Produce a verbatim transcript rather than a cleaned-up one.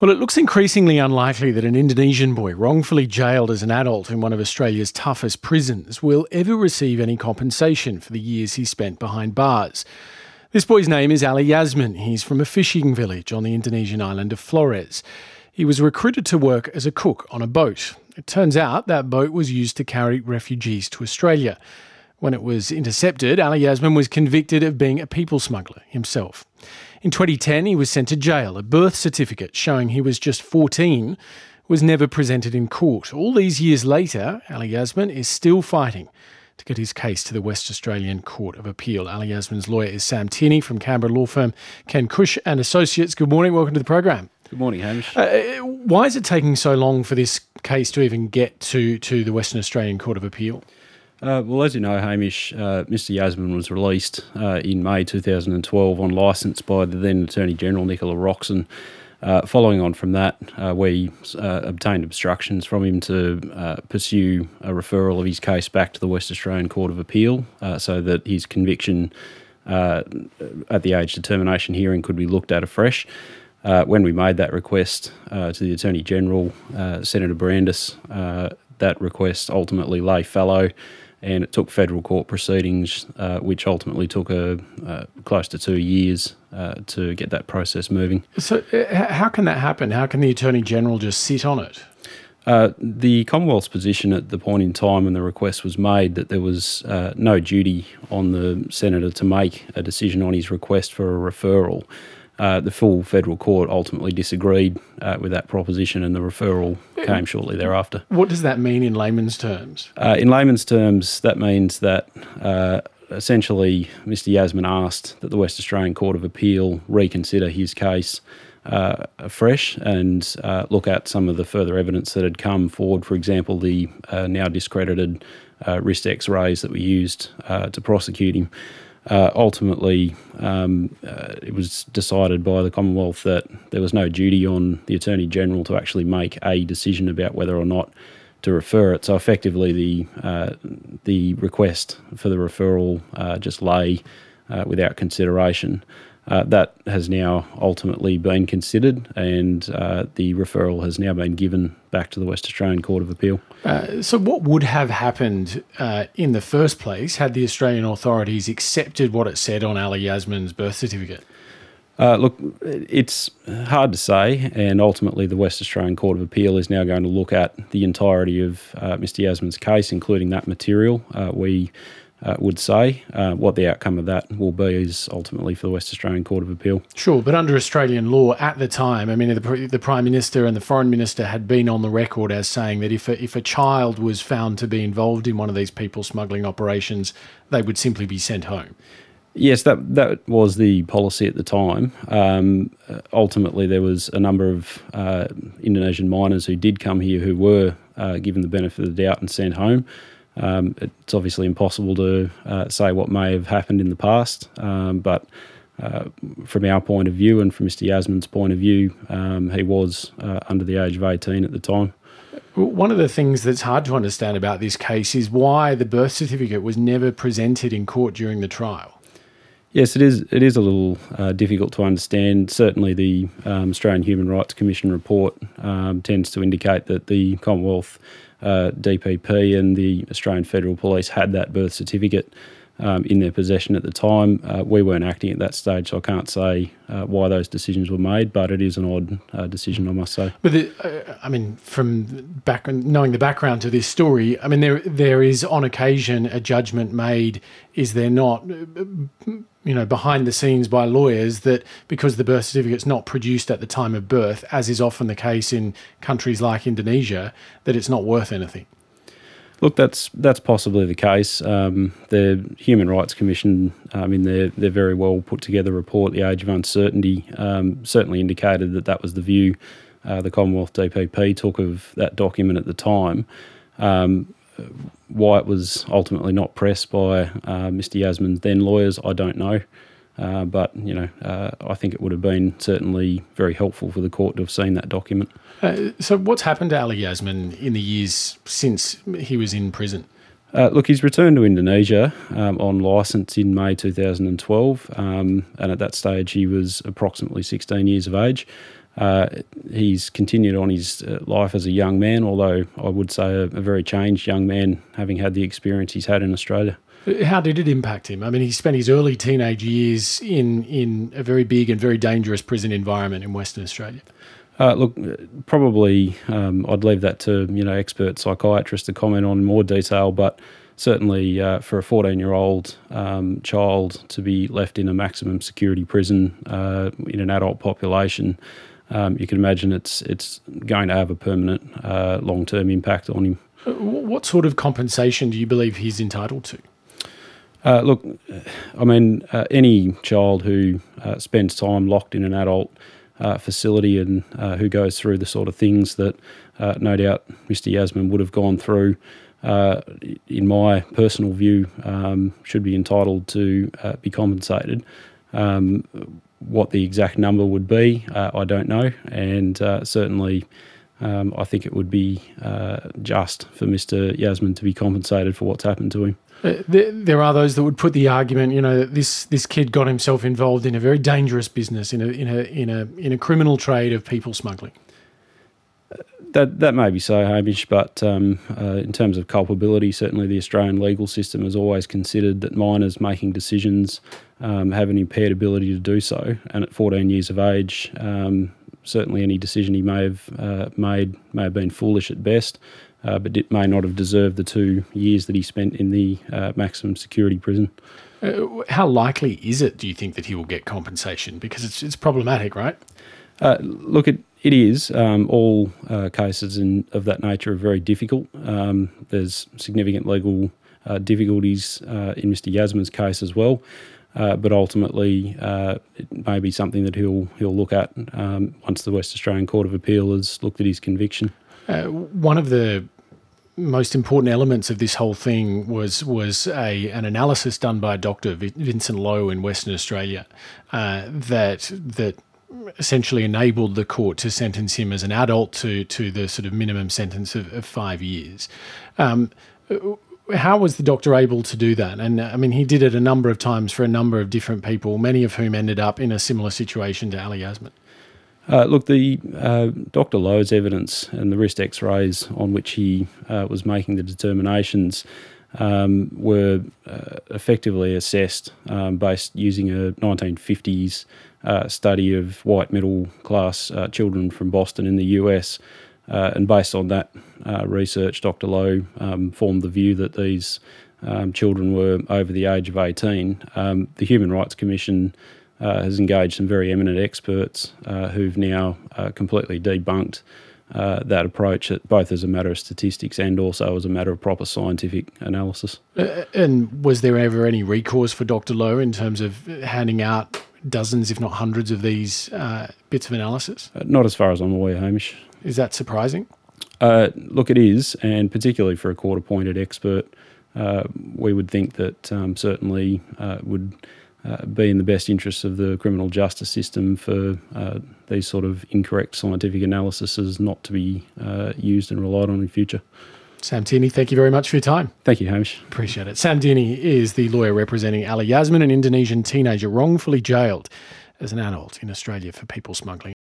Well, it looks increasingly unlikely that an Indonesian boy wrongfully jailed as an adult in one of Australia's toughest prisons will ever receive any compensation for the years he spent behind bars. This boy's name is Ali Yasmin. He's from a fishing village on the Indonesian island of Flores. He was recruited to work as a cook on a boat. It turns out that boat was used to carry refugees to Australia. When it was intercepted, Ali Yasmin was convicted of being a people smuggler himself. In twenty ten, he was sent to jail. A birth certificate showing he was just fourteen was never presented in court. All these years later, Ali Yasmin is still fighting to get his case to the West Australian Court of Appeal. Ali Yasmin's lawyer is Sam Tierney from Canberra law firm Ken Cush and Associates. Good morning. Welcome to the program. Good morning, Hamish. Uh, why is it taking so long for this case to even get to, to the Western Australian Court of Appeal? Uh, well, as you know, Hamish, uh, Mister Yasmin was released uh, in May two thousand twelve on licence by the then Attorney-General, Nicola Roxon. Uh, following on from that, uh, we uh, obtained obstructions from him to uh, pursue a referral of his case back to the West Australian Court of Appeal uh, so that his conviction uh, at the age determination hearing could be looked at afresh. Uh, when we made that request uh, to the Attorney-General, uh, Senator Brandis, uh, that request ultimately lay fallow, and it took federal court proceedings, uh, which ultimately took a, uh, close to two years uh, to get that process moving. So uh, how can that happen? How can the Attorney-General just sit on it? Uh, the Commonwealth's position at the point in time when the request was made that there was uh, no duty on the Senator to make a decision on his request for a referral. Uh, the full federal court ultimately disagreed uh, with that proposition, and the referral came shortly thereafter. What does that mean in layman's terms? Uh, in layman's terms, that means that uh, essentially Mister Yasmin asked that the West Australian Court of Appeal reconsider his case uh, afresh and uh, look at some of the further evidence that had come forward. For example, the uh, now discredited uh, wrist X-rays that were used uh, to prosecute him. Uh, ultimately, um, uh, it was decided by the Commonwealth that there was no duty on the Attorney-General to actually make a decision about whether or not to refer it. So effectively, the uh, the request for the referral uh, just lay uh, without consideration. Uh, that has now ultimately been considered, and uh, the referral has now been given back to the West Australian Court of Appeal. Uh, so what would have happened uh, in the first place had the Australian authorities accepted what it said on Ali Yasmin's birth certificate? Uh, look, it's hard to say, and ultimately the West Australian Court of Appeal is now going to look at the entirety of uh, Mister Yasmin's case, including that material. Uh, we Uh, would say. Uh, what the outcome of that will be is ultimately for the West Australian Court of Appeal. Sure, but under Australian law at the time, I mean, the, the Prime Minister and the Foreign Minister had been on the record as saying that if a, if a child was found to be involved in one of these people smuggling operations, they would simply be sent home. Yes, that that was the policy at the time. Um, ultimately, there was a number of uh, Indonesian minors who did come here who were uh, given the benefit of the doubt and sent home. Um, it's obviously impossible to uh, say what may have happened in the past, um, but uh, from our point of view and from Mister Yasmin's point of view, um, he was uh, under the age of eighteen at the time. One of the things that's hard to understand about this case is why the birth certificate was never presented in court during the trial. Yes, it is. It is a little uh, difficult to understand. Certainly, the um, Australian Human Rights Commission report um, tends to indicate that the Commonwealth uh, D P P and the Australian Federal Police had that birth certificate um, in their possession at the time. Uh, we weren't acting at that stage, so I can't say uh, why those decisions were made, but it is an odd uh, decision, I must say. But, the, uh, I mean, from back, knowing the background to this story, I mean, there there is on occasion a judgment made, is there not, you know, behind the scenes by lawyers that because the birth certificate's not produced at the time of birth, as is often the case in countries like Indonesia, that it's not worth anything. Look, that's that's possibly the case. Um, the Human Rights Commission, um, in their, their very well put together report, The Age of Uncertainty, um, certainly indicated that that was the view uh, the Commonwealth D P P took of that document at the time. Um, why it was ultimately not pressed by uh, Mister Yasmin's then lawyers, I don't know. Uh, but, you know, uh, I think it would have been certainly very helpful for the court to have seen that document. Uh, so what's happened to Ali Yasmin in the years since he was in prison? Uh, look, he's returned to Indonesia um, on licence in May two thousand twelve, um, and at that stage he was approximately sixteen years of age. Uh, he's continued on his uh, life as a young man, although I would say a, a very changed young man, having had the experience he's had in Australia. How did it impact him? I mean, he spent his early teenage years in, in a very big and very dangerous prison environment in Western Australia. Uh, look, probably um, I'd leave that to you know expert psychiatrists to comment on in more detail, but certainly uh, for a fourteen-year-old um, child to be left in a maximum security prison uh, in an adult population, um, you can imagine it's it's going to have a permanent uh, long-term impact on him. What sort of compensation do you believe he's entitled to? Uh, look, I mean, uh, any child who uh, spends time locked in an adult Uh, facility and uh, who goes through the sort of things that uh, no doubt Mister Yasmin would have gone through, uh, in my personal view, um, should be entitled to uh, be compensated. Um, what the exact number would be, uh, I don't know, and uh, certainly um, I think it would be uh, just for Mister Yasmin to be compensated for what's happened to him. Uh, there, there are those that would put the argument, you know, that this this kid got himself involved in a very dangerous business, in a in a in a in a criminal trade of people smuggling. That that may be so, Hamish, but um, uh, in terms of culpability, certainly the Australian legal system has always considered that minors making decisions um, have an impaired ability to do so, and at fourteen years of age, um, certainly any decision he may have uh, made may have been foolish at best. Uh, but it may not have deserved the two years that he spent in the uh, maximum security prison. Uh, how likely is it, do you think, that he will get compensation? Because it's it's problematic, right? Uh, look, it, it is. Um, all uh, cases in, of that nature are very difficult. Um, there's significant legal uh, difficulties uh, in Mister Yasmin's case as well. Uh, but ultimately, uh, it may be something that he'll he'll look at um, once the West Australian Court of Appeal has looked at his conviction. Uh, one of the most important elements of this whole thing was was a an analysis done by Doctor Vincent Lowe in Western Australia uh, that that essentially enabled the court to sentence him as an adult to to the sort of minimum sentence of, of five years. Um, how was the doctor able to do that? And I mean, he did it a number of times for a number of different people, many of whom ended up in a similar situation to Ali Yasmin. Uh, look, the uh, Doctor Lowe's evidence and the wrist X-rays on which he uh, was making the determinations um, were uh, effectively assessed um, based using a nineteen fifties uh, study of white middle-class uh, children from Boston in the U S. Uh, and based on that uh, research, Doctor Lowe um, formed the view that these um, children were over the age of eighteen. Um, the Human Rights Commission Uh, has engaged some very eminent experts uh, who've now uh, completely debunked uh, that approach, both as a matter of statistics and also as a matter of proper scientific analysis. Uh, and was there ever any recourse for Doctor Lowe in terms of handing out dozens, if not hundreds, of these uh, bits of analysis? Uh, not as far as I'm aware, Hamish. Is that surprising? Uh, look, it is, and particularly for a court-appointed expert, uh, we would think that um, certainly uh, would Uh, be in the best interests of the criminal justice system for uh, these sort of incorrect scientific analyses not to be uh, used and relied on in future. Sam Tierney, thank you very much for your time. Thank you, Hamish. Appreciate it. Sam Tierney is the lawyer representing Ali Yasmin, an Indonesian teenager wrongfully jailed as an adult in Australia for people smuggling.